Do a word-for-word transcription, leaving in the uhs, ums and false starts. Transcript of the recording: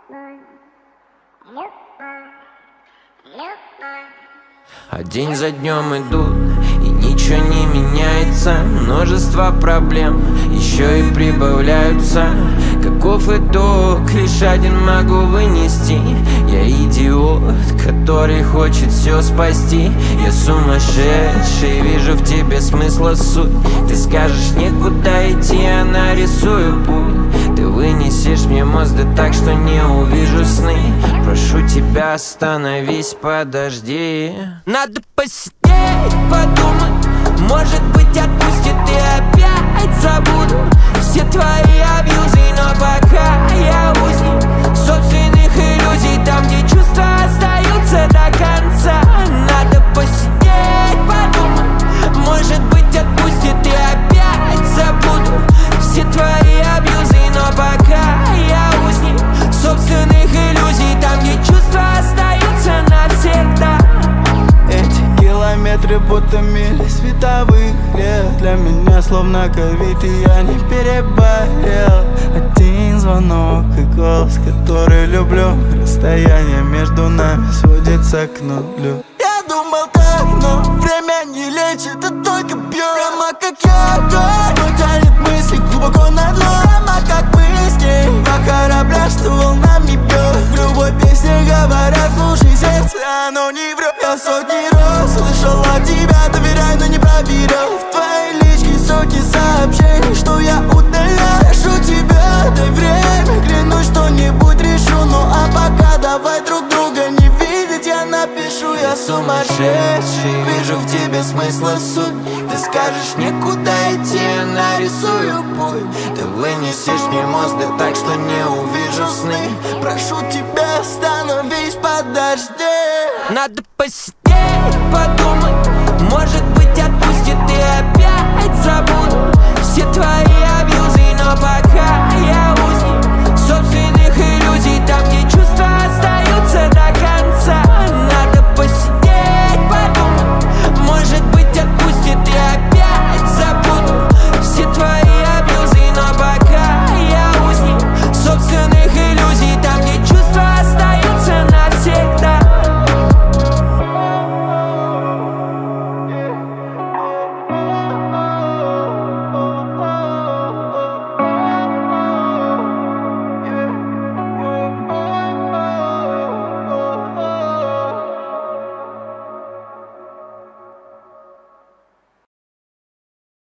А день за днем идут, и ничего не меняется. Множество проблем еще и прибавляются. Каков итог, лишь один могу вынести. Я идиот, который хочет все спасти. Я сумасшедший, вижу в тебе смысла суть. Ты скажешь некуда идти, я нарисую путь. Ты вынесешь мне мозг, да так, что не увижу сны. Прошу тебя, остановись, подожди. Надо посидеть, подумать. Может быть, отпустит и опять забуду все твои абьюзы, но пока я узник собственных иллюзий. Там, где чувства остаются до конца. Надо посидеть, подумать. Может быть, отпустит и опять забуду все твои абьюзы, но пока я узник собственных иллюзий. Там, где чувства остаются навсегда. Эти километры будто мили световых лет. Для меня словно ковид, и я не переболел. Один звонок и голос, который люблю. Расстояние между нами сводится к нулю. Я думал так, но время не лечит, а только бьет. Прямо как я, но тянет мысли глубоко на дно. Прямо как мы с ней, два корабля, что волнами бьет. В любой песне говорят, слушай сердце, оно не врет. Я сотни раз слышал от тебя, доверяй, но не проверял. В твоей личке сотни сообщений, что я удалял. Прошу тебя, дай время, клянусь, что-нибудь решу. Ну а пока давай друг друга не видеть, я напишу. Я сумасшедший, вижу в тебе смысла суть. Ты скажешь некуда идти, я нарисую путь. Ты вынесешь мне мозг, да так, что не увижу сны. Прошу тебя, остановись, подожди. Надо посидеть, подумать. Может быть, отпустит и опять забуду все твои